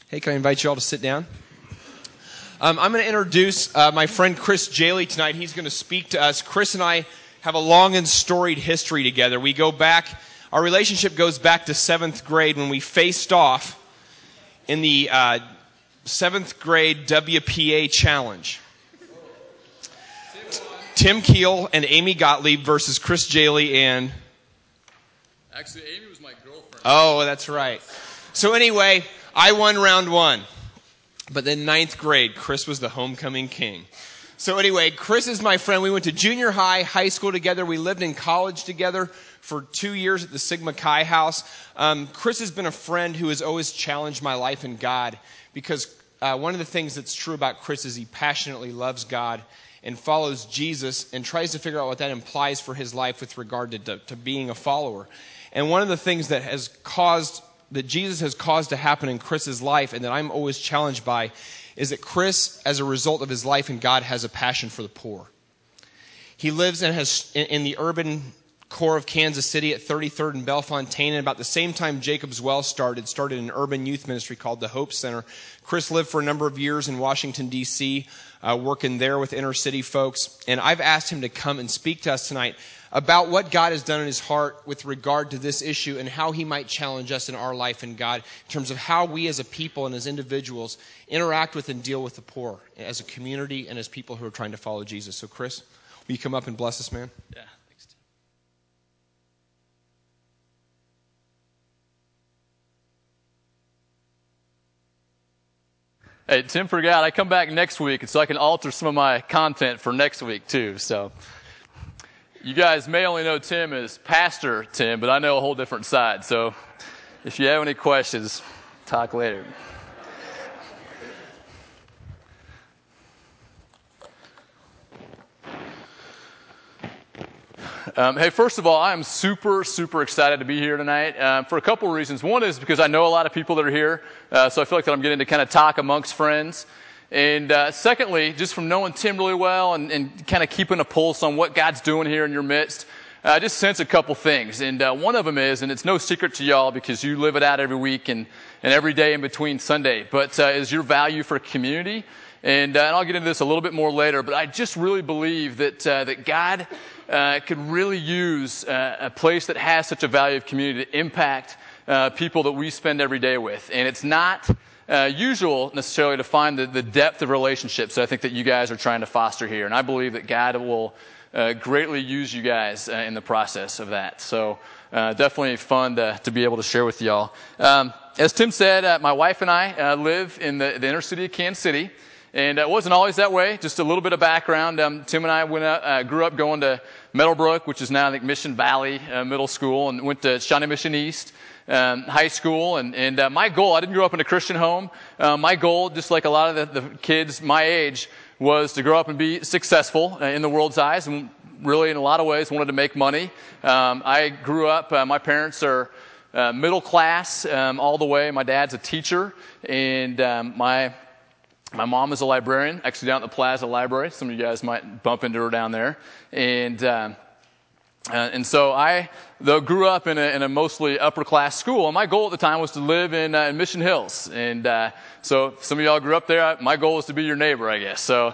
Hey, can I invite you all to sit down? I'm going to introduce my friend Chris Jaley tonight. He's going to speak to us. Chris and I have a long and storied history together. We go back, our relationship goes back to 7th grade when we faced off in the 7th grade WPA challenge. Tim Keel and Amy Gottlieb versus Chris Jaley and... Actually, Amy was my girlfriend. Oh, that's right. So anyway, I won round one. But then 9th grade, Chris was the homecoming king. So anyway, Chris is my friend. We went to junior high, high school together. We lived in college together for 2 years at the Sigma Chi house. Chris has been a friend who has always challenged my life in God because one of the things that's true about Chris is he passionately loves God and follows Jesus and tries to figure out what that implies for his life with regard to being a follower. And one of the things that Jesus has caused to happen in Chris's life and that I'm always challenged by is that Chris, as a result of his life in God, has a passion for the poor. He lives and has in the urban core of Kansas City at 33rd and Bellefontaine. And about the same time Jacob's Well started an urban youth ministry called the Hope Center. Chris lived for a number of years in Washington, D.C., working there with inner city folks. And I've asked him to come and speak to us tonight about what God has done in his heart with regard to this issue and how he might challenge us in our life in God in terms of how we as a people and as individuals interact with and deal with the poor as a community and as people who are trying to follow Jesus. So Chris, will you come up and bless us, man? Yeah, thanks, Tim. Hey, Tim forgot. I come back next week, and so I can alter some of my content for next week, too. So you guys may only know Tim as Pastor Tim, but I know a whole different side. So if you have any questions, talk later. Hey, first of all, I'm super, super excited to be here tonight for a couple of reasons. One is because I know a lot of people that are here, so I feel like that I'm getting to kind of talk amongst friends. And secondly, just from knowing Tim really well and kind of keeping a pulse on what God's doing here in your midst, I just sense a couple things. And one of them is, and it's no secret to y'all because you live it out every week and every day in between Sunday, but is your value for community. And I'll get into this a little bit more later, but I just really believe that God could really use a place that has such a value of community to impact people that we spend every day with. And it's not usual necessarily to find the depth of relationships that I think that you guys are trying to foster here. And I believe that God will greatly use you guys in the process of that. So definitely fun to be able to share with y'all. As Tim said, my wife and I live in the inner city of Kansas City. And it wasn't always that way. Just a little bit of background. Tim and I grew up going to Meadowbrook, which is now, I think, Mission Valley Middle School, and went to Shawnee Mission East High School. And my goal, I didn't grow up in a Christian home. My goal, just like a lot of the kids my age, was to grow up and be successful in the world's eyes, and really, in a lot of ways, wanted to make money. I grew up, my parents are middle class all the way. My dad's a teacher, and my mom is a librarian, actually down at the Plaza Library. Some of you guys might bump into her down there. And so I, though, grew up in a mostly upper-class school, and my goal at the time was to live in Mission Hills. And so some of y'all grew up there. My goal was to be your neighbor, I guess. So,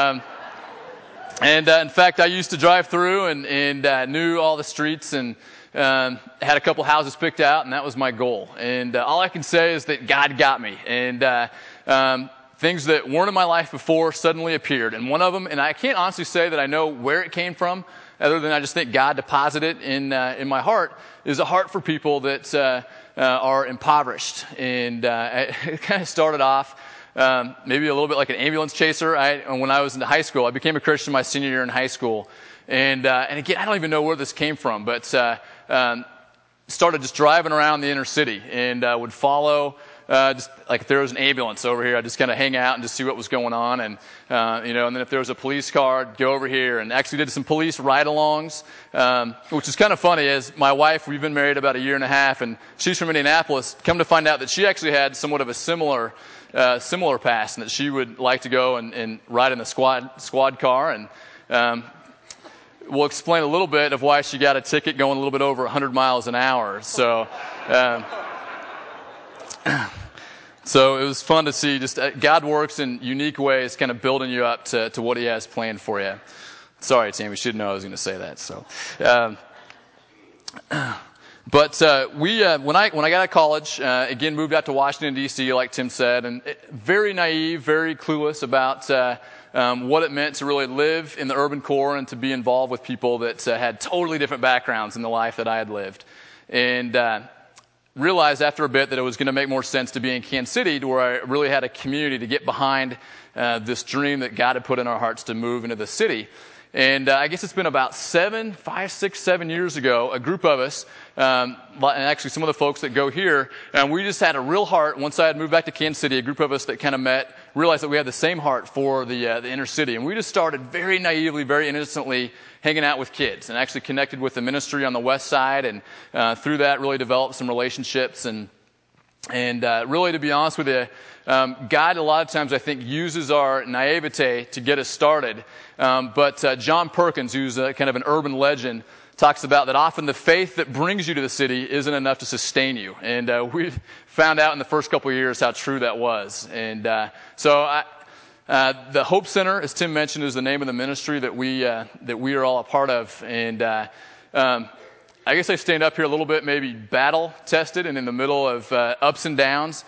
in fact, I used to drive through and knew all the streets and had a couple houses picked out, and that was my goal. And all I can say is that God got me. And things that weren't in my life before suddenly appeared. And one of them, and I can't honestly say that I know where it came from, other than I just think God deposited in my heart, is a heart for people that are impoverished. And it kind of started off maybe a little bit like an ambulance chaser. When I was in high school, I became a Christian my senior year in high school. And again, I don't even know where this came from, but started just driving around the inner city and would follow. Just like if there was an ambulance over here, I'd just kind of hang out and just see what was going on. And, and then if there was a police car, I'd go over here and actually did some police ride-alongs, which is kind of funny. As my wife, we've been married about a year and a half, and she's from Indianapolis. Come to find out that she actually had somewhat of a similar past, and that she would like to go and ride in the squad car. And we'll explain a little bit of why she got a ticket going a little bit over 100 miles an hour. So So it was fun to see just God works in unique ways, kind of building you up to what he has planned for you. Sorry, Tim, you should know I was going to say that. So, when I got out of college, again, moved out to Washington, D.C., like Tim said, and very naive, very clueless about what it meant to really live in the urban core and to be involved with people that had totally different backgrounds in the life that I had lived. And realized after a bit that it was going to make more sense to be in Kansas City, to where I really had a community to get behind this dream that God had put in our hearts to move into the city. And I guess it's been about 7 years ago, a group of us, and actually some of the folks that go here, and we just had a real heart. Once I had moved back to Kansas City, a group of us that kind of met, realized that we had the same heart for the inner city. And we just started very naively, very innocently hanging out with kids, and actually connected with the ministry on the west side, and through that really developed some relationships. And really, to be honest with you, God a lot of times I think uses our naivete to get us started. But John Perkins, who's kind of an urban legend, talks about that often the faith that brings you to the city isn't enough to sustain you. And we found out in the first couple of years how true that was. And the Hope Center, as Tim mentioned, is the name of the ministry that we are all a part of. And I guess I stand up here a little bit, maybe battle tested, and in the middle of ups and downs.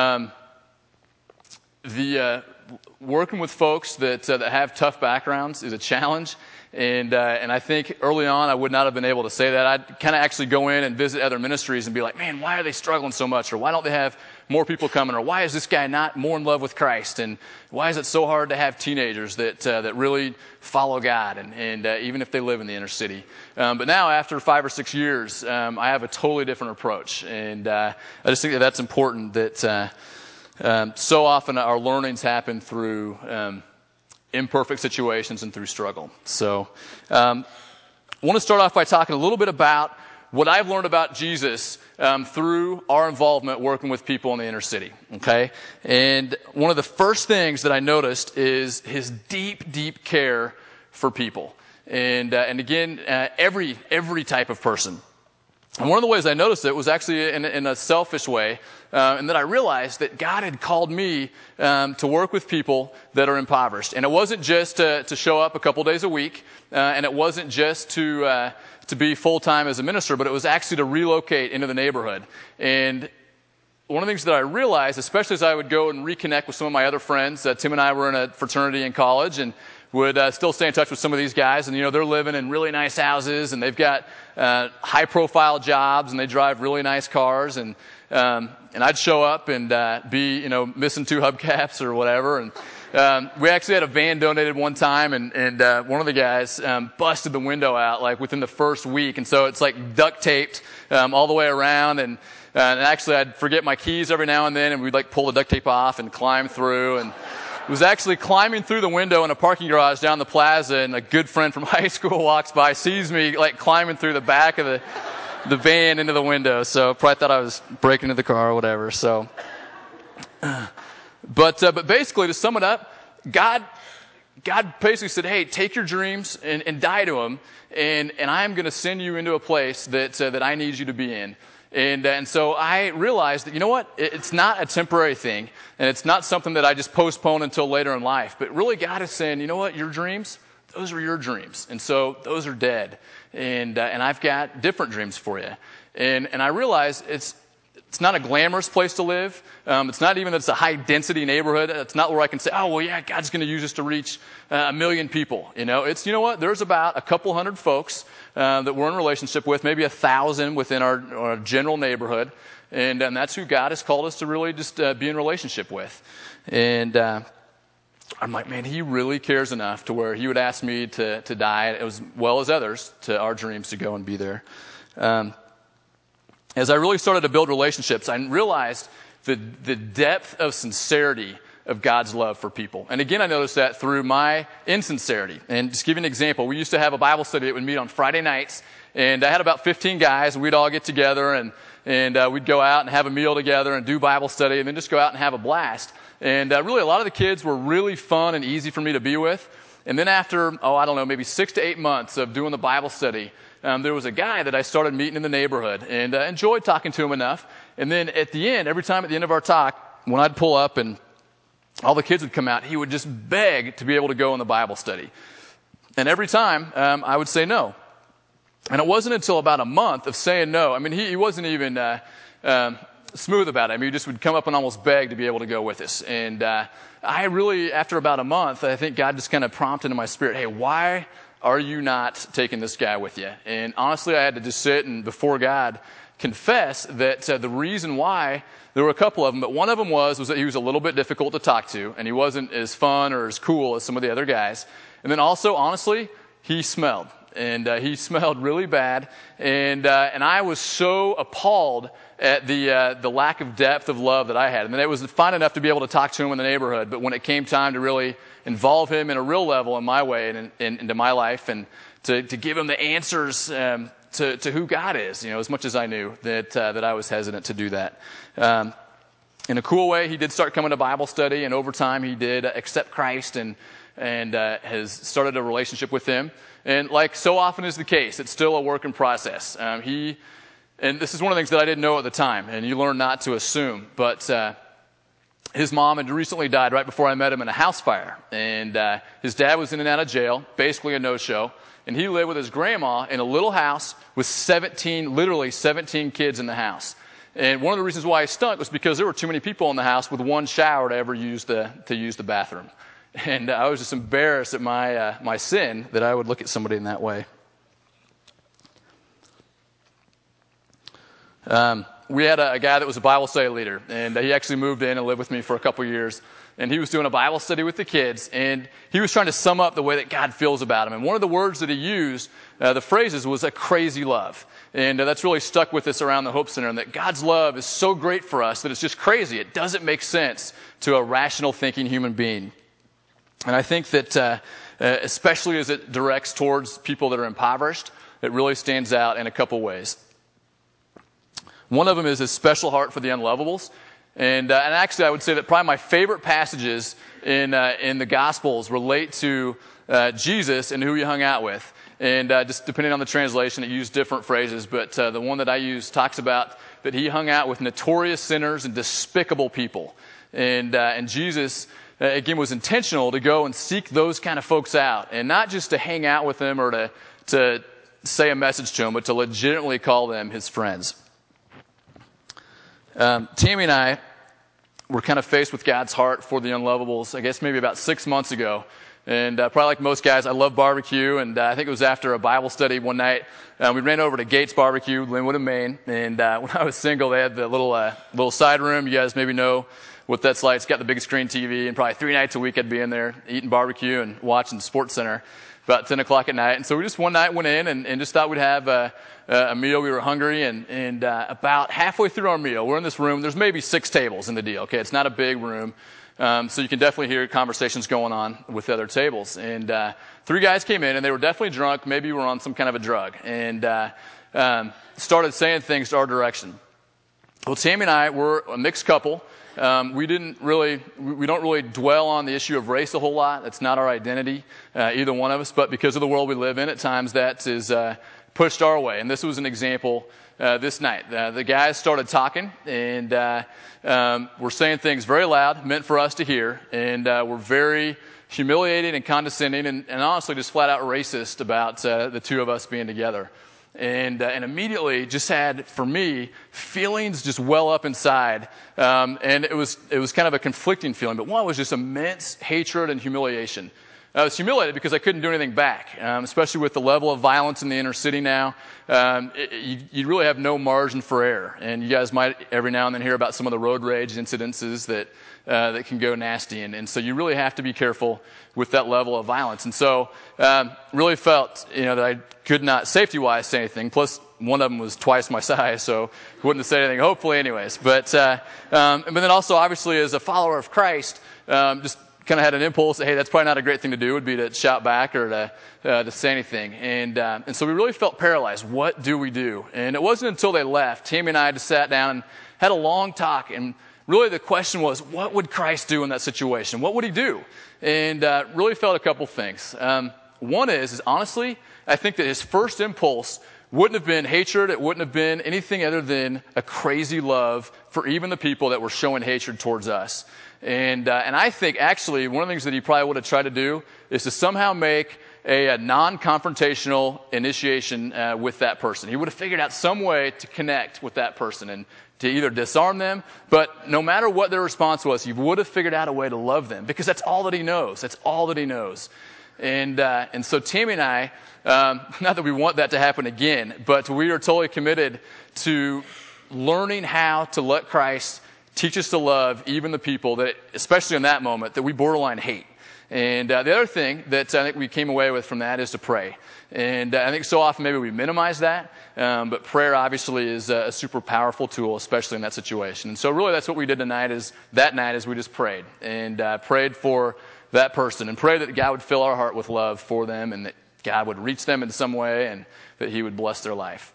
Working with folks that have tough backgrounds is a challenge, and I think early on I would not have been able to say that. I'd kind of actually go in and visit other ministries and be like, man, why are they struggling so much, or why don't they have more people coming, or why is this guy not more in love with Christ, and why is it so hard to have teenagers that really follow God, and even if they live in the inner city. But now, after 5 or 6 years, I have a totally different approach, and I just think that that's important. That so often our learnings happen through imperfect situations and through struggle. So I want to start off by talking a little bit about what I've learned about Jesus through our involvement working with people in the inner city. Okay, and one of the first things that I noticed is his deep, deep care for people, and again, every type of person. And one of the ways I noticed it was actually in a selfish way, and that I realized that God had called me to work with people that are impoverished. And it wasn't just to show up a couple days a week, and it wasn't just to be full-time as a minister, but it was actually to relocate into the neighborhood. And one of the things that I realized, especially as I would go and reconnect with some of my other friends, Tim and I were in a fraternity in college, and would still stay in touch with some of these guys, and they're living in really nice houses, and they've got high-profile jobs, and they drive really nice cars, and I'd show up and be missing 2 hubcaps or whatever, and we actually had a van donated one time, and one of the guys busted the window out like within the first week, and so it's like duct taped all the way around, and actually I'd forget my keys every now and then, and we'd like pull the duct tape off and climb through, and was actually climbing through the window in a parking garage down the plaza, and a good friend from high school walks by, sees me like climbing through the back of the van into the window. So probably thought I was breaking into the car or whatever. So, but basically, to sum it up, God basically said, "Hey, take your dreams and die to them, and I'm going to send you into a place that I need you to be in." And so I realized that, what? It's not a temporary thing, and it's not something that I just postpone until later in life. But really, God is saying, what? Your dreams, those are your dreams. And so those are dead. And I've got different dreams for you. And I realized it's not a glamorous place to live. It's not even that it's a high-density neighborhood. It's not where I can say, oh, well, yeah, God's going to use us to reach 1 million people. It's, what? There's about a couple hundred folks that we're in a relationship with, maybe 1,000 within our general neighborhood. And that's who God has called us to really just be in relationship with. And I'm like, man, he really cares enough to where he would ask me to die, as well as others, to our dreams to go and be there. As I really started to build relationships, I realized the depth of sincerity of God's love for people. And again, I noticed that through my insincerity. And just to give you an example, we used to have a Bible study that would meet on Friday nights, and I had about 15 guys, and we'd all get together, and we'd go out and have a meal together and do Bible study, and then just go out and have a blast. And really, a lot of the kids were really fun and easy for me to be with. And then after, maybe 6 to 8 months of doing the Bible study, there was a guy that I started meeting in the neighborhood, and enjoyed talking to him enough. And then at the end, every time at the end of our talk, when I'd pull up and all the kids would come out, he would just beg to be able to go in the Bible study. And every time, I would say no. And it wasn't until about a month of saying no. I mean, he wasn't even smooth about it. I mean, he just would come up and almost beg to be able to go with us. And I really, after about a month, I think God just kind of prompted in my spirit, hey, why are you not taking this guy with you? And honestly, I had to just sit and before God confess that the reason why, there were a couple of them, but one of them was that he was a little bit difficult to talk to, and he wasn't as fun or as cool as some of the other guys. And then also, honestly, he smelled. And he smelled really bad. And I was so appalled at the lack of depth of love that I had. And then it was fine enough to be able to talk to him in the neighborhood, but when it came time to really involve him in a real level in my way and into my life and to give him the answers to who God is, as much as I knew that I was hesitant to do that. In a cool way, he did start coming to Bible study, and over time he did accept Christ and has started a relationship with him. And like so often is the case, it's still a work in process. And this is one of the things that I didn't know at the time, and you learn not to assume, but his mom had recently died right before I met him in a house fire. And his dad was in and out of jail, basically a no-show. And he lived with his grandma in a little house with literally 17 kids in the house. And one of the reasons why he stunk was because there were too many people in the house with one shower to ever use the bathroom. And I was just embarrassed at my sin that I would look at somebody in that way. We had a guy that was a Bible study leader, and he actually moved in and lived with me for a couple years. And he was doing a Bible study with the kids, and he was trying to sum up the way that God feels about him. And one of the words that he used, the phrases, was a crazy love. And that's really stuck with us around the Hope Center, and that God's love is so great for us that it's just crazy. It doesn't make sense to a rational thinking human being. And I think that especially as it directs towards people that are impoverished, it really stands out in a couple ways. One of them is his special heart for the unlovables. And actually, I would say that probably my favorite passages in the Gospels relate to Jesus and who he hung out with. And just depending on the translation, it used different phrases. But the one that I use talks about that he hung out with notorious sinners and despicable people. And Jesus, again, was intentional to go and seek those kind of folks out. And not just to hang out with them or to say a message to them, but to legitimately call them his friends. Tammy and I were kind of faced with God's heart for the unlovables, I guess maybe about 6 months ago. And probably like most guys, I love barbecue. And I think it was after a Bible study one night. We ran over to Gates Barbecue, Linwood and Maine. And when I was single, they had the little side room. You guys maybe know what that's like. It's got the big screen TV. And probably 3 nights a week I'd be in there eating barbecue and watching Sports Center about 10 o'clock at night. And so we just one night went in and just thought we'd have a meal. We were hungry, and about halfway through our meal, we're in this room. There's maybe 6 tables in the deal. Okay, it's not a big room, so you can definitely hear conversations going on with the other tables. And 3 guys came in, and they were definitely drunk. Maybe were on some kind of a drug, and started saying things to our direction. Well, Tammy and I were a mixed couple. We don't really dwell on the issue of race a whole lot. That's not our identity, either one of us. But because of the world we live in, at times that is pushed our way. And this was an example this night. The guys started talking and were saying things very loud, meant for us to hear, and were very humiliating and condescending and honestly just flat out racist about the two of us being together. And immediately just had, for me, feelings just well up inside. And it was kind of a conflicting feeling. But one was just immense hatred and humiliation. I was humiliated because I couldn't do anything back, especially with the level of violence in the inner city now. You really have no margin for error. And you guys might every now and then hear about some of the road rage incidences that can go nasty. And so you really have to be careful with that level of violence. And so really felt that I could not, safety-wise, say anything. Plus, one of them was twice my size, so wouldn't have said anything, hopefully anyways. But then also, obviously, as a follower of Christ, just kind of had an impulse that, hey, that's probably not a great thing to do, would be to shout back or to say anything. And so we really felt paralyzed. What do we do? And it wasn't until they left, Tammy and I just sat down and had a long talk. And really the question was, what would Christ do in that situation? What would he do? And really felt a couple things. One is honestly, I think that his first impulse wouldn't have been hatred. It wouldn't have been anything other than a crazy love for even the people that were showing hatred towards us. And I think actually one of the things that he probably would have tried to do is to somehow make a non-confrontational initiation with that person. He would have figured out some way to connect with that person and to either disarm them, but no matter what their response was, he would have figured out a way to love them, because that's all that he knows. That's all that he knows. And so Tammy and I, not that we want that to happen again, but we are totally committed to learning how to let Christ teach us to love even the people that, especially in that moment, that we borderline hate. And the other thing that I think we came away with from that is to pray. And I think so often maybe we minimize that, but prayer obviously is a super powerful tool, especially in that situation. And so really that's what we did that night is we just prayed. And prayed for that person and prayed that God would fill our heart with love for them and that God would reach them in some way and that he would bless their life.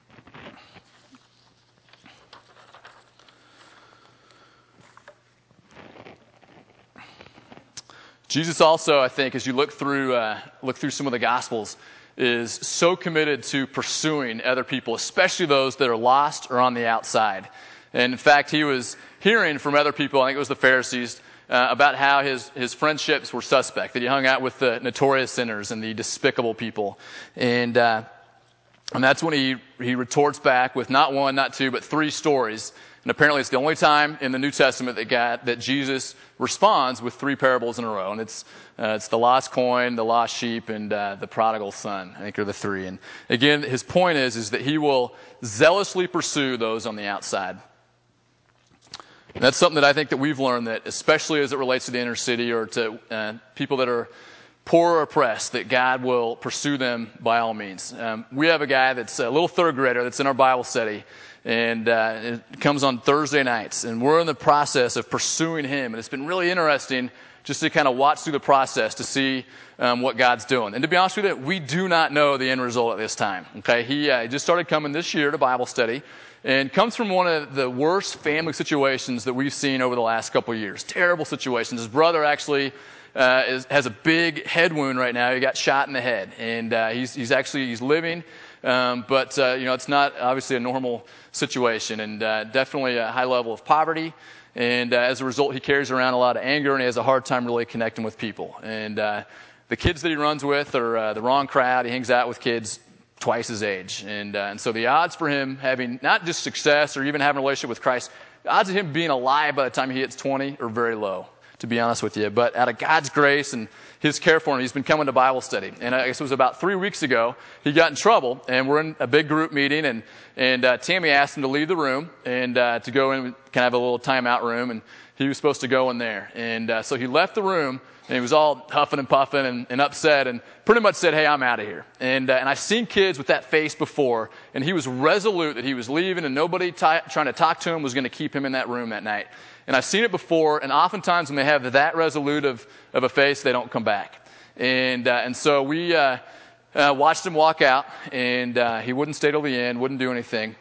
Jesus also, I think, as you look through some of the Gospels, is so committed to pursuing other people, especially those that are lost or on the outside. And in fact, he was hearing from other people, I think it was the Pharisees, about how his friendships were suspect, that he hung out with the notorious sinners and the despicable people. And that's when he retorts back with not one, not two, but 3 stories. And apparently it's the only time in the New Testament that Jesus responds with 3 parables in a row. And it's the lost coin, the lost sheep, and the prodigal son, I think are the 3. And again, his point is that he will zealously pursue those on the outside. And that's something that I think that we've learned, that especially as it relates to the inner city or to people that are poor or oppressed, that God will pursue them by all means. We have a guy that's a little 3rd grader that's in our Bible study. And it comes on Thursday nights, and we're in the process of pursuing him. And it's been really interesting just to kind of watch through the process to see what God's doing. And to be honest with you, we do not know the end result at this time. Okay, he just started coming this year to Bible study, and comes from one of the worst family situations that we've seen over the last couple of years. Terrible situations. His brother actually has a big head wound right now. He got shot in the head, and he's living. But it's not obviously a normal situation, and definitely a high level of poverty. And as a result, he carries around a lot of anger, and he has a hard time really connecting with people. And the kids that he runs with are the wrong crowd. He hangs out with kids twice his age. And so the odds for him having not just success or even having a relationship with Christ, the odds of him being alive by the time he hits 20 are very low, to be honest with you. But out of God's grace and his care for him, he's been coming to Bible study. And I guess it was about 3 weeks ago, he got in trouble, and we're in a big group meeting, and Tammy asked him to leave the room and to go in, kind of have a little timeout room, and he was supposed to go in there. And so he left the room, and he was all huffing and puffing and upset, and pretty much said, "Hey, I'm out of here." And I've seen kids with that face before, and he was resolute that he was leaving, and nobody trying to talk to him was going to keep him in that room that night. And I've seen it before, and oftentimes when they have that resolute of a face, they don't come back. And so we watched him walk out, and he wouldn't stay till the end, wouldn't do anything.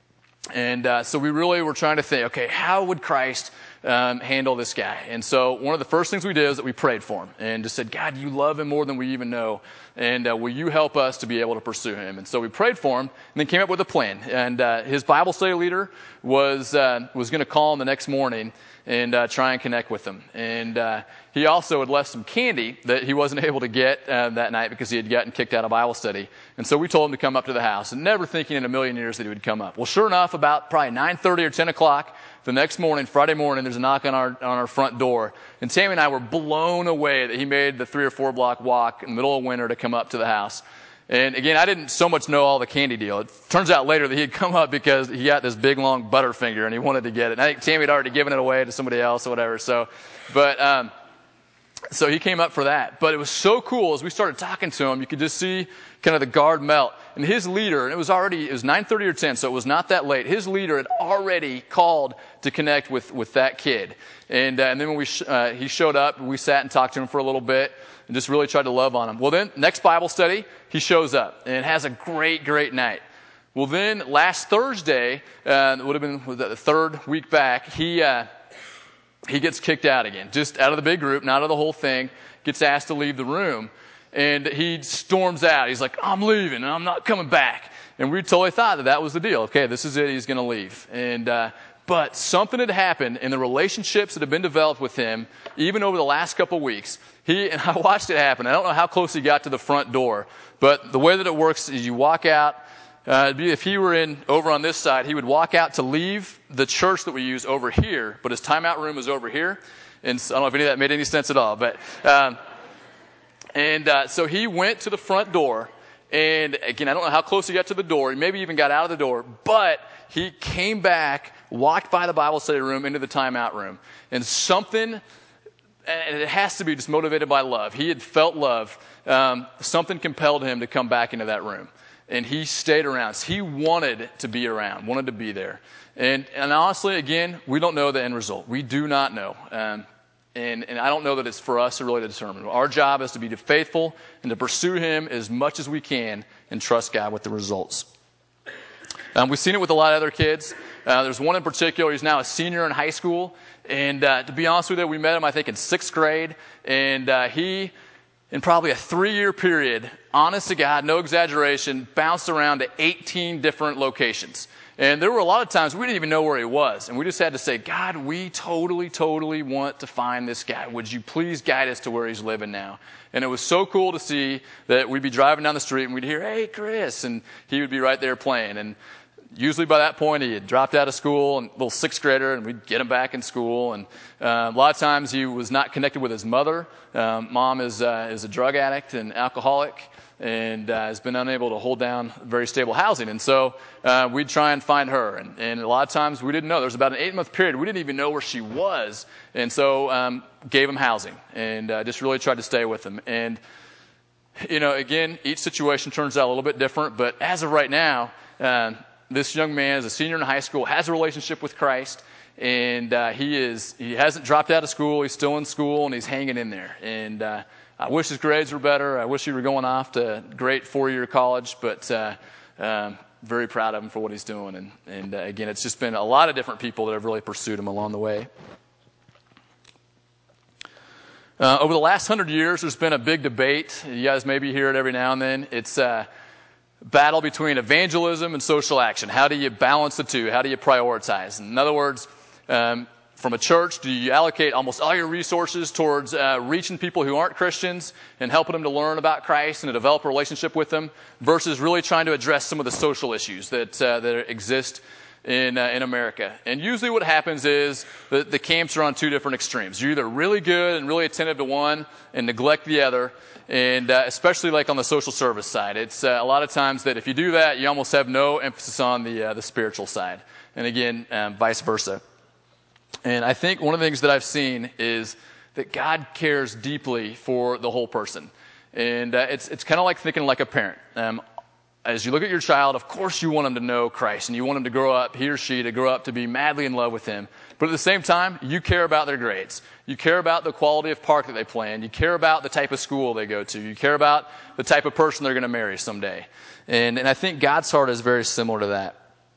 And so we really were trying to think, okay, how would Christ handle this guy? And so one of the first things we did is that we prayed for him and just said, "God, you love him more than we even know, and will you help us to be able to pursue him?" And so we prayed for him and then came up with a plan. And his Bible study leader was going to call him the next morning and try and connect with him. And he also had left some candy that he wasn't able to get that night because he had gotten kicked out of Bible study. And so we told him to come up to the house, and never thinking in a million years that he would come up. Well, sure enough, about probably 9:30 or 10 o'clock the next morning, Friday morning, there's a knock on our front door. And Tammy and I were blown away that he made the 3 or 4 block walk in the middle of winter to come up to the house. And again, I didn't so much know all the candy deal. It turns out later that he had come up because he got this big long Butterfinger and he wanted to get it. And I think Tammy had already given it away to somebody else or whatever. So he came up for that. But it was so cool as we started talking to him, you could just see kind of the guard melt. And his leader, and it was 9:30 or 10, so it was not that late. His leader had already called to connect with that kid. And then when he showed up, we sat and talked to him for a little bit and just really tried to love on him. Well, then next Bible study, he shows up and has a great, great night. Well, then last Thursday, it would have been the 3rd week back, he gets kicked out again, just out of the big group, not out of the whole thing, gets asked to leave the room. And he storms out. He's like, "I'm leaving, and I'm not coming back." And we totally thought that was the deal. Okay, this is it. He's going to leave. But something had happened in the relationships that have been developed with him, even over the last couple of weeks. And I watched it happen. I don't know how close he got to the front door, but the way that it works is you walk out. If he were over on this side, he would walk out to leave the church that we use over here, but his timeout room is over here. And so, I don't know if any of that made any sense at all, but so he went to the front door, and again, I don't know how close he got to the door. He maybe even got out of the door, but he came back, walked by the Bible study room into the timeout room, and something, and it has to be just motivated by love. He had felt love. Something compelled him to come back into that room, and he stayed around. He wanted to be around, wanted to be there. And honestly, again, we don't know the end result. We do not know. And I don't know that it's for us to really determine. Our job is to be faithful and to pursue him as much as we can and trust God with the results. We've seen it with a lot of other kids. There's one in particular. He's now a senior in high school. And to be honest with you, we met him, I think, in 6th grade. And he, in probably a 3-year period, honest to God, no exaggeration, bounced around to 18 different locations. And there were a lot of times we didn't even know where he was. And we just had to say, God, we totally want to find this guy. Would you please guide us to where he's living now? And it was so cool to see that we'd be driving down the street and we'd hear, hey, Chris. And he would be right there playing. And usually by that point, he had dropped out of school, and a little 6th grader, and we'd get him back in school. And a lot of times he was not connected with his mother. Mom is a drug addict and alcoholic, and has been unable to hold down very stable housing. And so we'd try and find her. And a lot of times we didn't know. There was about an 8-month period. We didn't even know where she was. And so gave him housing and just really tried to stay with him. And, again, each situation turns out a little bit different. But as of right now, this young man is a senior in high school, has a relationship with Christ. And he hasn't dropped out of school. He's still in school, and he's hanging in there. And I wish his grades were better. I wish he were going off to great 4-year college, but very proud of him for what he's doing. And again, it's just been a lot of different people that have really pursued him along the way. Over the last 100 years, there's been a big debate. You guys maybe hear it every now and then. It's a battle between evangelism and social action. How do you balance the two? How do you prioritize? In other words, from a church, do you allocate almost all your resources towards reaching people who aren't Christians and helping them to learn about Christ and to develop a relationship with them, versus really trying to address some of the social issues that exist in America? And usually what happens is the camps are on two different extremes. You're either really good and really attentive to one and neglect the other, and especially like on the social service side. It's a lot of times that if you do that, you almost have no emphasis on the spiritual side. And again, vice versa. And I think one of the things that I've seen is that God cares deeply for the whole person. And it's kind of like thinking like a parent. As you look at your child, of course you want them to know Christ, and you want them to grow up, he or she, to grow up to be madly in love with him. But at the same time, you care about their grades. You care about the quality of park that they play in. You care about the type of school they go to. You care about the type of person they're going to marry someday. And I think God's heart is very similar to that.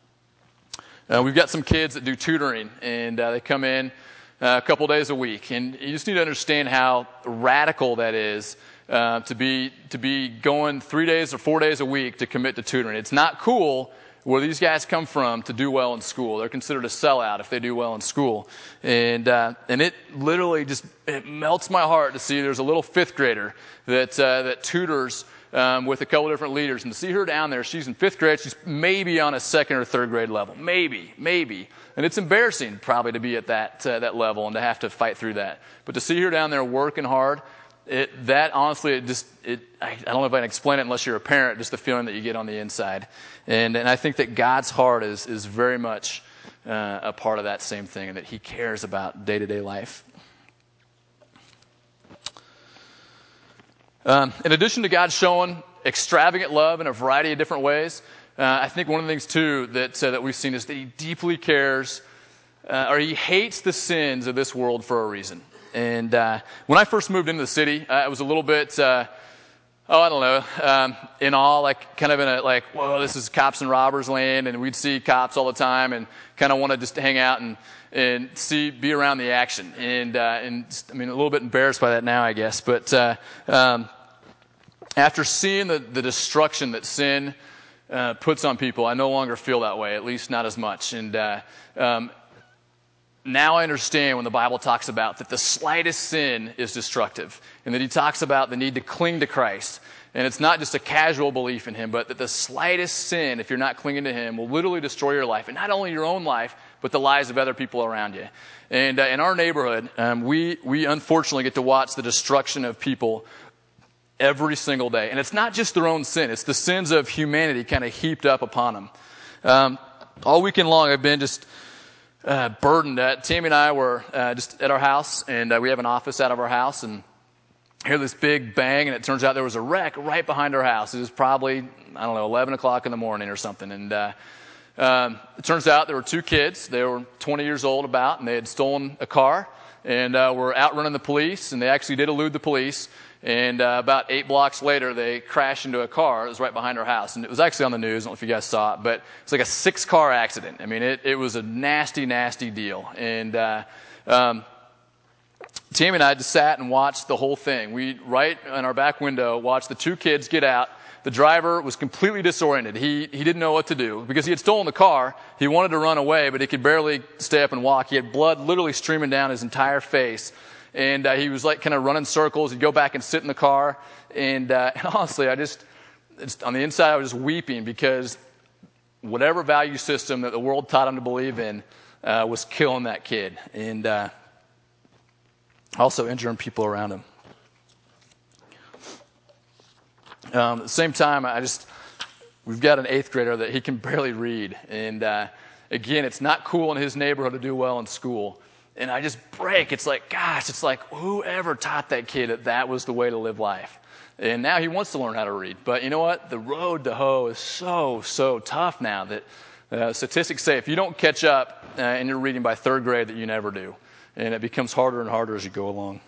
We've got some kids that do tutoring, and they come in a couple days a week. And you just need to understand how radical that is to be going 3 days or 4 days a week to commit to tutoring. It's not cool where these guys come from to do well in school. They're considered a sellout if they do well in school. And it literally it melts my heart to see there's a little 5th grader that tutors with a couple different leaders. And to see her down there, she's in 5th grade. She's maybe on a 2nd or 3rd grade level. Maybe. And it's embarrassing probably to be at that level and to have to fight through that. But to see her down there working hard, I don't know if I can explain it unless you're a parent, just the feeling that you get on the inside. And I think that God's heart is very much a part of that same thing, and that he cares about day-to-day life. In addition to God showing extravagant love in a variety of different ways, I think one of the things, too, that we've seen is that he deeply cares, or he hates the sins of this world for a reason. And when I first moved into the city, I was a little bit, in awe, like kind of in a, like, whoa, this is cops and robbers land, and we'd see cops all the time and kind of want to just hang out and be around the action. And a little bit embarrassed by that now, I guess. But after seeing the destruction that sin puts on people, I no longer feel that way, at least not as much. And now I understand when the Bible talks about that the slightest sin is destructive, and that he talks about the need to cling to Christ. And it's not just a casual belief in him, but that the slightest sin, if you're not clinging to him, will literally destroy your life. And not only your own life, but the lives of other people around you. And in our neighborhood, we unfortunately get to watch the destruction of people every single day. And it's not just their own sin. It's the sins of humanity kind of heaped up upon them. All weekend long, I've been just burdened. Tammy and I were just at our house, and we have an office out of our house, and hear this big bang, and it turns out there was a wreck right behind our house. It was probably, 11 o'clock in the morning or something. And it turns out there were two kids. They were 20 years old about, and they had stolen a car, and were outrunning the police, and they actually did elude the police. And about 8 blocks later, they crashed into a car that was right behind our house. And it was actually on the news. I don't know if you guys saw it, but it's like a 6-car accident. I mean, it was a nasty, nasty deal. And Tammy and I just sat and watched the whole thing. We, right in our back window, watched the two kids get out. The driver was completely disoriented. He didn't know what to do because he had stolen the car. He wanted to run away, but he could barely stay up and walk. He had blood literally streaming down his entire face. And he was like kind of running circles. He'd go back and sit in the car. And honestly, on the inside, I was just weeping because whatever value system that the world taught him to believe in was killing that kid. And also injuring people around him. At the same time, we've got an 8th grader that he can barely read. And again, it's not cool in his neighborhood to do well in school. And I just break. It's like, gosh, whoever taught that kid that was the way to live life? And now he wants to learn how to read. But you know what? The road to hoe is so, so tough now that statistics say if you don't catch up in your reading by 3rd grade that you never do. And it becomes harder and harder as you go along.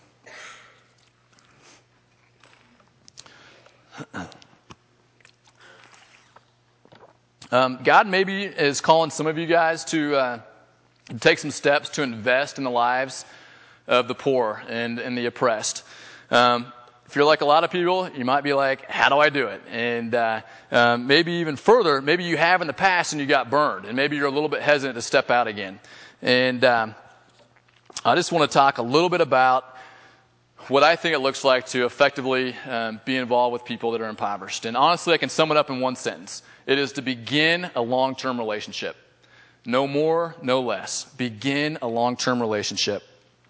God maybe is calling some of you guys to take some steps to invest in the lives of the poor and the oppressed. If you're like a lot of people, you might be like, how do I do it? And maybe even further, maybe you have in the past and you got burned. And maybe you're a little bit hesitant to step out again. And I just want to talk a little bit about what I think it looks like to effectively be involved with people that are impoverished. And honestly, I can sum it up in one sentence. It is to begin a long-term relationship. No more, no less. Begin a long-term relationship.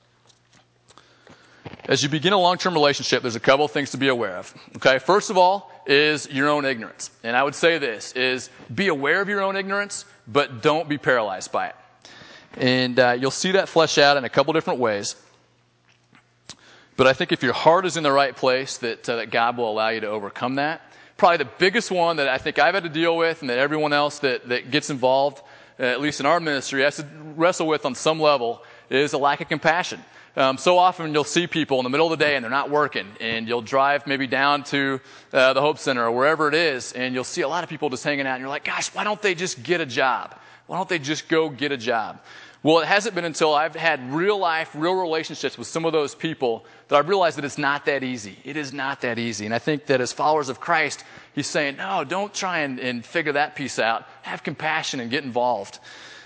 As you begin a long-term relationship, there's a couple of things to be aware of. Okay, first of all is your own ignorance. And I would say this, is be aware of your own ignorance, but don't be paralyzed by it. And you'll see that flesh out in a couple different ways. But I think if your heart is in the right place, that God will allow you to overcome that. Probably the biggest one that I think I've had to deal with and that everyone else that gets involved, at least in our ministry, has to wrestle with on some level is a lack of compassion. So often you'll see people in the middle of the day and they're not working, and you'll drive maybe down to the Hope Center or wherever it is, and you'll see a lot of people just hanging out, and you're like, gosh, why don't they just get a job? Why don't they just go get a job? Well, it hasn't been until I've had real life, real relationships with some of those people that I've realized that it's not that easy. It is not that easy. And I think that as followers of Christ, he's saying, no, don't try and figure that piece out. Have compassion and get involved.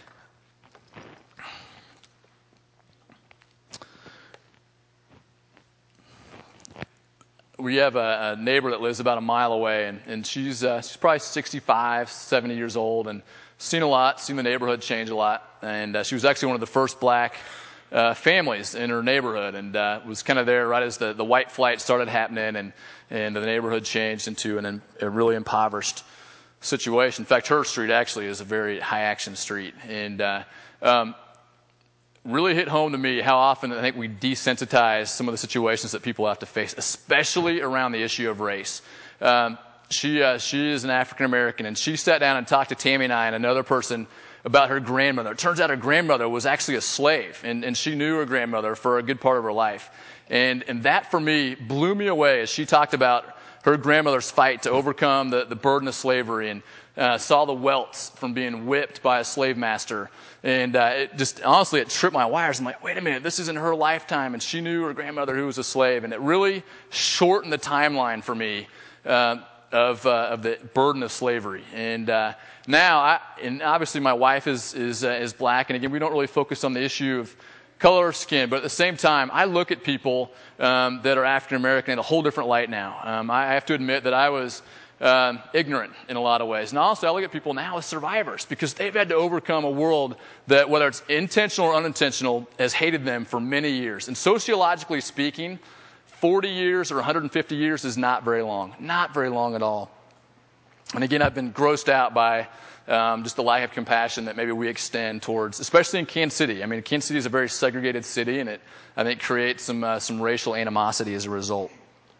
We have a neighbor that lives about a mile away, and she's probably 65, 70 years old, and seen a lot, seen the neighborhood change a lot. And she was actually one of the first black families in her neighborhood, and was kind of there right as the white flight started happening, and the neighborhood changed into a really impoverished situation. In fact, her street actually is a very high-action street. And really hit home to me how often I think we desensitize some of the situations that people have to face, especially around the issue of race. She is an African American, and she sat down and talked to Tammy and I and another person about her grandmother. It turns out her grandmother was actually a slave, and she knew her grandmother for a good part of her life. And that for me blew me away as she talked about her grandmother's fight to overcome the burden of slavery, and saw the welts from being whipped by a slave master. And it tripped my wires. I'm like, wait a minute, this is in her lifetime, and she knew her grandmother who was a slave. And it really shortened the timeline for me of the burden of slavery. And now, and obviously my wife is black, and again, we don't really focus on the issue of color of skin, but at the same time, I look at people that are African American in a whole different light now. I have to admit that I was ignorant in a lot of ways. And also, I look at people now as survivors because they've had to overcome a world that, whether it's intentional or unintentional, has hated them for many years. And sociologically speaking, 40 years or 150 years is not very long. Not very long at all. And again, I've been grossed out by just the lack of compassion that maybe we extend towards, especially in Kansas City. I mean, Kansas City is a very segregated city, and it, I think, creates some racial animosity as a result.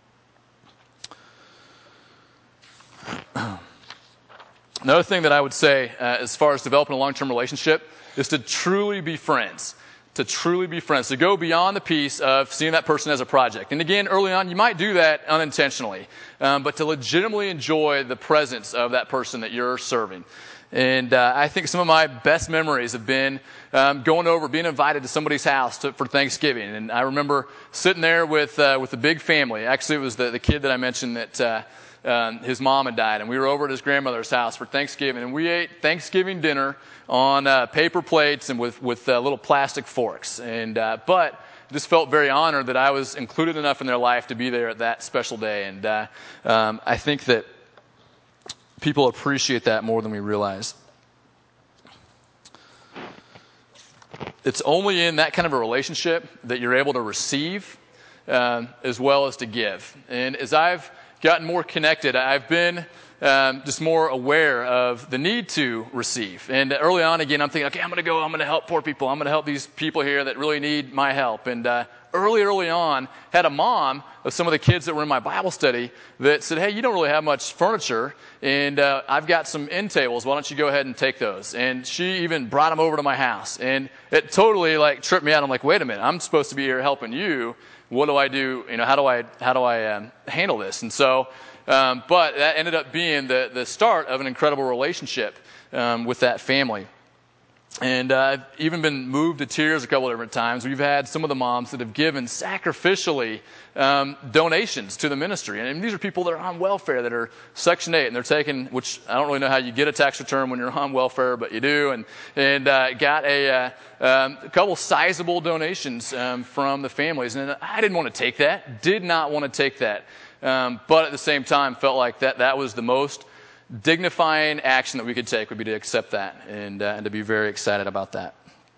Another thing that I would say as far as developing a long-term relationship is to truly be friends. To truly be friends. To go beyond the piece of seeing that person as a project. And again, early on, you might do that unintentionally. But to legitimately enjoy the presence of that person that you're serving. And I think some of my best memories have been being invited to somebody's house for Thanksgiving. And I remember sitting there with a big family. Actually, it was the kid that I mentioned that his mom had died, and we were over at his grandmother's house for Thanksgiving, and we ate Thanksgiving dinner on paper plates and with little plastic forks. And but just felt very honored that I was included enough in their life to be there at that special day. And I think that people appreciate that more than we realize. It's only in that kind of a relationship that you're able to receive as well as to give. And as I've gotten more connected, I've been just more aware of the need to receive. And early on, again, I'm thinking, okay, I'm going to help poor people. I'm going to help these people here that really need my help. And early on, had a mom of some of the kids that were in my Bible study that said, hey, you don't really have much furniture, and I've got some end tables. Why don't you go ahead and take those? And she even brought them over to my house. And it totally tripped me out. I'm like, wait a minute, I'm supposed to be here helping you. What do I do? How do I handle this? And so, but that ended up being the start of an incredible relationship with that family. And I've even been moved to tears a couple of different times. We've had some of the moms that have given sacrificially donations to the ministry. And these are people that are on welfare, that are Section 8, and they're taking, which I don't really know how you get a tax return when you're on welfare, but you do. And got a couple sizable donations from the families. And I didn't want to take that, did not want to take that. But at the same time, felt like that was the most dignifying action that we could take would be to accept that and to be very excited about that.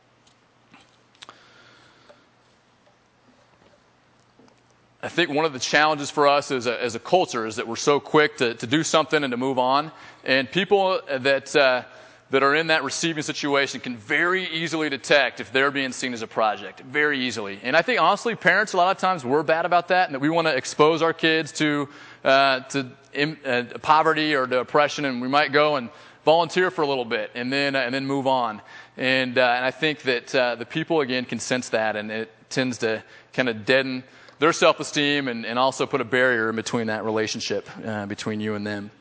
I think one of the challenges for us as a culture is that we're so quick to do something and to move on. And people that are in that receiving situation can very easily detect if they're being seen as a project, very easily. And I think, honestly, parents, a lot of times, we're bad about that, and that we want to expose our kids to poverty or to oppression, and we might go and volunteer for a little bit and then move on. And I think that the people, again, can sense that, and it tends to kind of deaden their self-esteem and also put a barrier in between that relationship between you and them.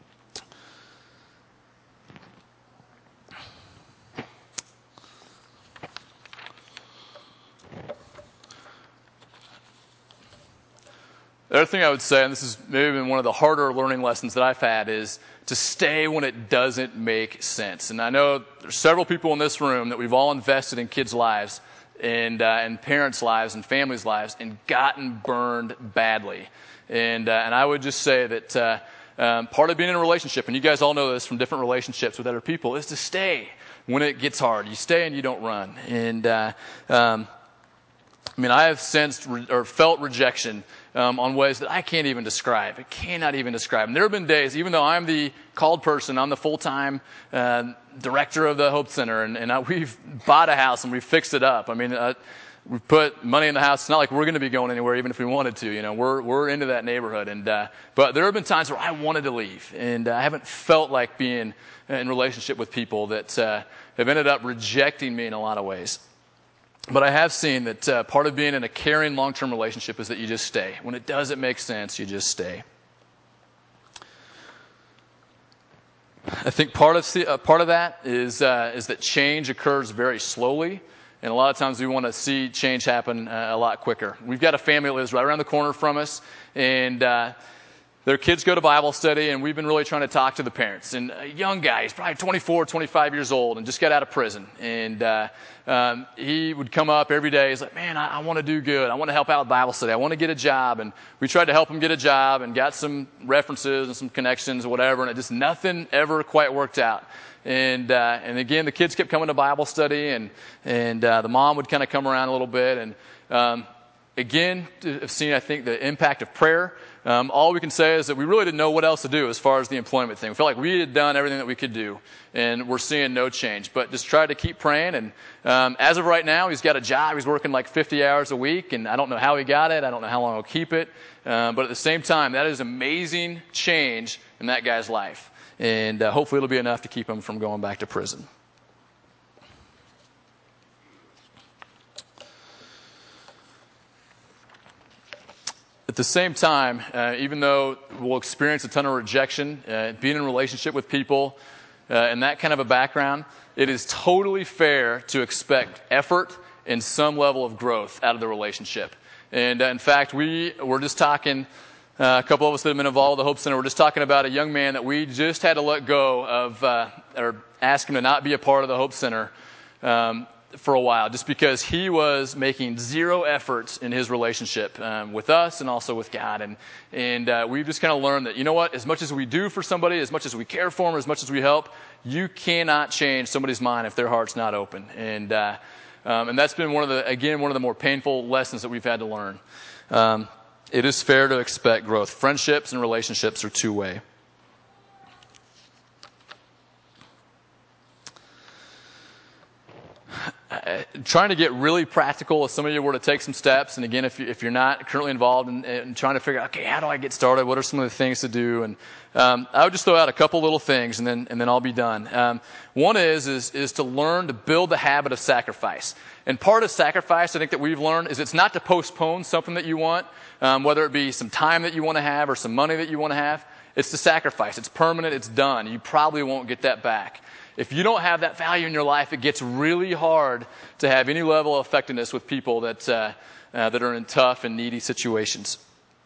The other thing I would say, and this has maybe been one of the harder learning lessons that I've had, is to stay when it doesn't make sense. And I know there's several people in this room that we've all invested in kids' lives and parents' lives and families' lives and gotten burned badly. And I would just say that part of being in a relationship, and you guys all know this from different relationships with other people, is to stay when it gets hard. You stay and you don't run. And I have sensed or felt rejection on ways that I can't even describe. I cannot even describe. And there have been days, even though I'm the called person, I'm the full-time director of the Hope Center, and we've bought a house and we've fixed it up. We've put money in the house. It's not like we're going to be going anywhere, even if we wanted to. We're into that neighborhood. But there have been times where I wanted to leave, and I haven't felt like being in relationship with people that have ended up rejecting me in a lot of ways. But I have seen that part of being in a caring long-term relationship is that you just stay. When it doesn't make sense, you just stay. I think part of that is that change occurs very slowly, and a lot of times we want to see change happen a lot quicker. We've got a family that lives right around the corner from us, and their kids go to Bible study, and we've been really trying to talk to the parents. And a young guy, he's probably 24, 25 years old, and just got out of prison. And he would come up every day. He's like, man, I want to do good. I want to help out with Bible study. I want to get a job. And we tried to help him get a job and got some references and some connections or whatever, and it just nothing ever quite worked out. And again, the kids kept coming to Bible study, and the mom would kind of come around a little bit. And again, I've seen, I think, the impact of prayer. All we can say is that we really didn't know what else to do as far as the employment thing. We felt like we had done everything that we could do, and we're seeing no change. But just try to keep praying. And as of right now, he's got a job. He's working like 50 hours a week, and I don't know how he got it. I don't know how long he'll keep it. But at the same time, that is amazing change in that guy's life. And hopefully it'll be enough to keep him from going back to prison. At the same time, even though we'll experience a ton of rejection, being in a relationship with people, and that kind of a background, it is totally fair to expect effort and some level of growth out of the relationship. And in fact, we were just talking, a couple of us that have been involved with the Hope Center, we're just talking about a young man that we just had to let go of, or ask him to not be a part of the Hope Center for a while, just because he was making zero efforts in his relationship with us and also with God. And we've just kind of learned that, you know what, as much as we do for somebody, as much as we care for them, as much as we help, you cannot change somebody's mind if their heart's not open. And that's been one of the more painful lessons that we've had to learn. It is fair to expect growth. Friendships and relationships are two-way. Trying to get really practical if some of you were to take some steps, and again, if you're not currently involved in trying to figure out, okay, how do I get started? What are some of the things to do? And I would just throw out a couple little things, and then I'll be done. One is to learn to build the habit of sacrifice. And part of sacrifice, I think, that we've learned is it's not to postpone something that you want, whether it be some time that you want to have or some money that you want to have. It's to sacrifice. It's permanent. It's done. You probably won't get that back. If you don't have that value in your life, it gets really hard to have any level of effectiveness with people that are in tough and needy situations.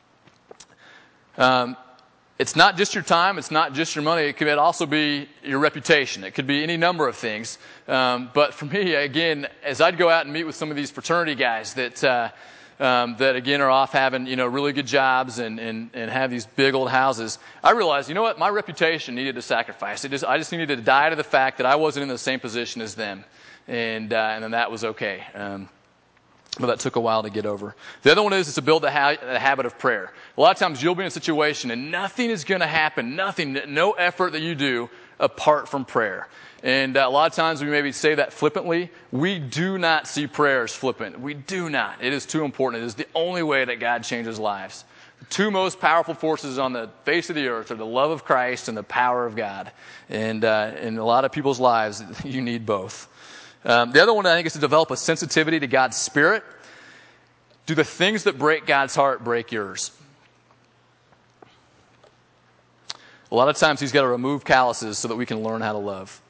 It's not just your time. It's not just your money. It could also be your reputation. It could be any number of things. But for me, again, as I'd go out and meet with some of these fraternity guys that again are off having, really good jobs and have these big old houses, I realized, you know what, my reputation needed to sacrifice. I just needed to die to the fact that I wasn't in the same position as them, and then that was okay. But that took a while to get over. The other one is to build the habit of prayer. A lot of times you'll be in a situation and nothing is going to happen, no effort that you do apart from prayer. And a lot of times we maybe say that flippantly. We do not see prayer as flippant. We do not. It is too important. It is the only way that God changes lives. The two most powerful forces on the face of the earth are the love of Christ and the power of God. And in a lot of people's lives, you need both. The other one, I think, is to develop a sensitivity to God's Spirit. Do the things that break God's heart break yours? A lot of times He's got to remove calluses so that we can learn how to love.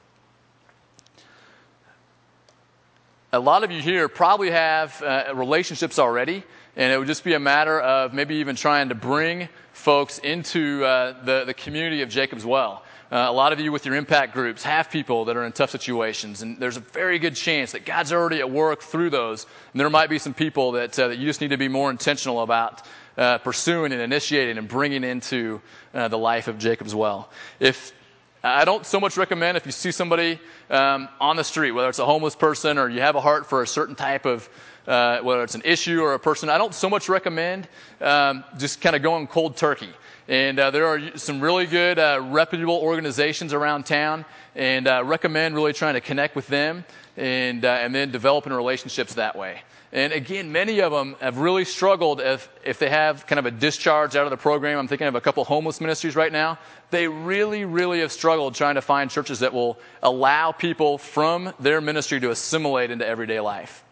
A lot of you here probably have relationships already, and it would just be a matter of maybe even trying to bring folks into the community of Jacob's Well. A lot of you with your impact groups have people that are in tough situations, and there's a very good chance that God's already at work through those. And there might be some people that you just need to be more intentional about pursuing and initiating and bringing into the life of Jacob's Well. I don't so much recommend if you see somebody on the street, whether it's a homeless person or you have a heart for a certain type of, whether it's an issue or a person, I don't so much recommend just kind of going cold turkey. And there are some really good reputable organizations around town, and recommend really trying to connect with them and then developing relationships that way. And again, many of them have really struggled if they have kind of a discharge out of the program. I'm thinking of a couple homeless ministries right now. They really, really have struggled trying to find churches that will allow people from their ministry to assimilate into everyday life.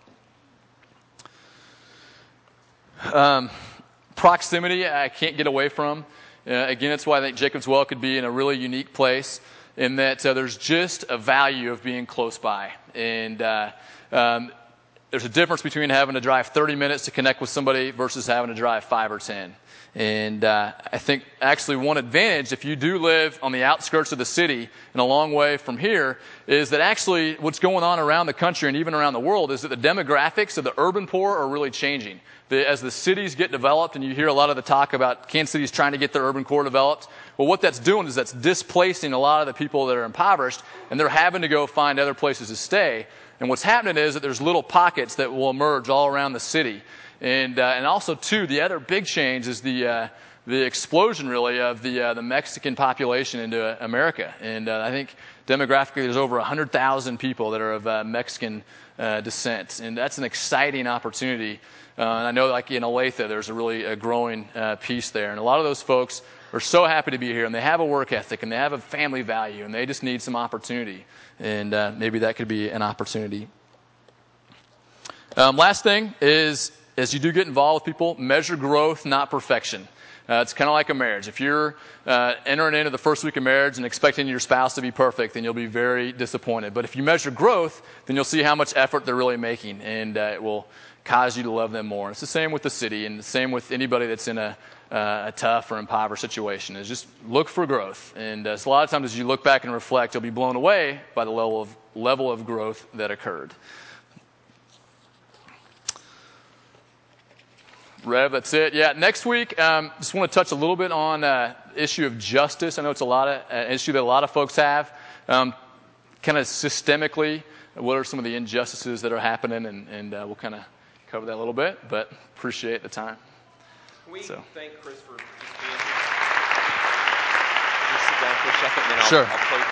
Proximity, I can't get away from. Again, that's why I think Jacob's Well could be in a really unique place in that there's just a value of being close by. And there's a difference between having to drive 30 minutes to connect with somebody versus having to drive 5 or 10. And I think actually one advantage, if you do live on the outskirts of the city and a long way from here, is that actually what's going on around the country and even around the world is that the demographics of the urban poor are really changing. As the cities get developed, and you hear a lot of the talk about Kansas City's trying to get their urban core developed, well, what that's doing is that's displacing a lot of the people that are impoverished, and they're having to go find other places to stay. And what's happening is that there's little pockets that will emerge all around the city. And also, too, the other big change is the explosion, really, of the Mexican population into America. And I think demographically there's over 100,000 people that are of Mexican descent. And that's an exciting opportunity. And I know, like in Olathe, there's a really growing piece there. And a lot of those folks are so happy to be here, and they have a work ethic, and they have a family value, and they just need some opportunity. And maybe that could be an opportunity. Last thing is, as you do get involved with people, measure growth, not perfection. It's kind of like a marriage. If you're entering into the first week of marriage and expecting your spouse to be perfect, then you'll be very disappointed. But if you measure growth, then you'll see how much effort they're really making, and it will cause you to love them more. It's the same with the city, and the same with anybody that's in a tough or impoverished situation, is just look for growth. And so a lot of times as you look back and reflect, you'll be blown away by the level of growth that occurred. Rev, that's it. Yeah, next week, just want to touch a little bit on issue of justice. I know it's an issue that a lot of folks have. Kind of systemically, what are some of the injustices that are happening, and we'll kind of cover that a little bit, but appreciate the time. Can we thank Chris for just being here? Can you sit down for a second, and then Sure. I'll close.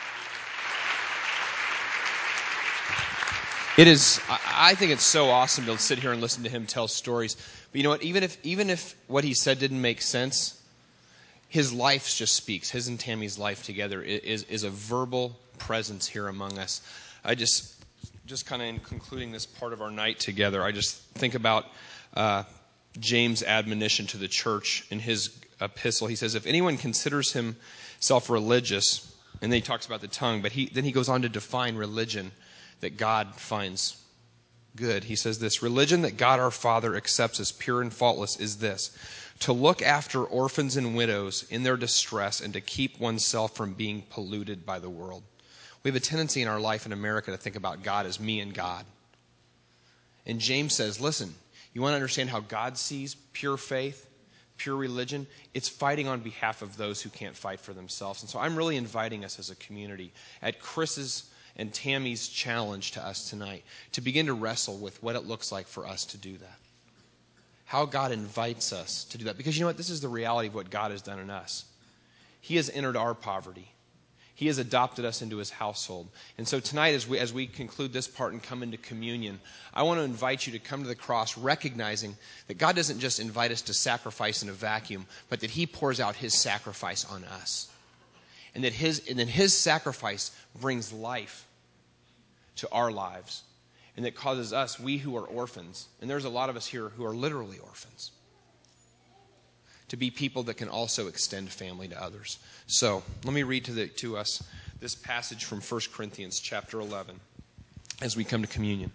It is. I think it's so awesome to sit here and listen to him tell stories. But you know what? Even if what he said didn't make sense, his life just speaks. His and Tammy's life together is a verbal presence here among us. I just kind of in concluding this part of our night together, I just think about James' admonition to the church in his epistle. He says, if anyone considers himself religious, and then he talks about the tongue, but then he goes on to define religion that God finds good. He says this, religion that God our Father accepts as pure and faultless is this, to look after orphans and widows in their distress and to keep oneself from being polluted by the world. We have a tendency in our life in America to think about God as me and God. And James says, listen, you want to understand how God sees pure faith, pure religion? It's fighting on behalf of those who can't fight for themselves. And so I'm really inviting us as a community at Chris's and Tammy's challenge to us tonight to begin to wrestle with what it looks like for us to do that. How God invites us to do that. Because you know what? This is the reality of what God has done in us. He has entered our poverty. He has adopted us into his household. And so tonight, as we conclude this part and come into communion, I want to invite you to come to the cross recognizing that God doesn't just invite us to sacrifice in a vacuum, but that he pours out his sacrifice on us. And that his sacrifice brings life to our lives. And that causes us, we who are orphans, and there's a lot of us here who are literally orphans, to be people that can also extend family to others. So let me read to us this passage from 1 Corinthians chapter 11 as we come to communion.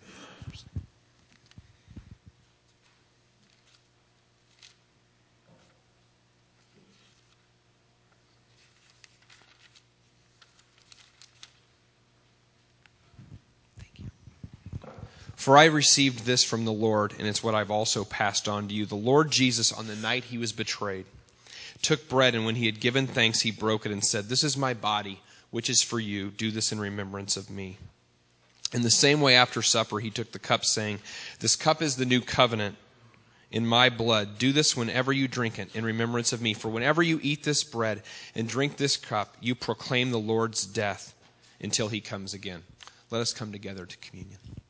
For I received this from the Lord, and it's what I've also passed on to you. The Lord Jesus, on the night he was betrayed, took bread, and when he had given thanks, he broke it and said, this is my body, which is for you. Do this in remembrance of me. In the same way, after supper, he took the cup, saying, this cup is the new covenant in my blood. Do this whenever you drink it in remembrance of me. For whenever you eat this bread and drink this cup, you proclaim the Lord's death until he comes again. Let us come together to communion.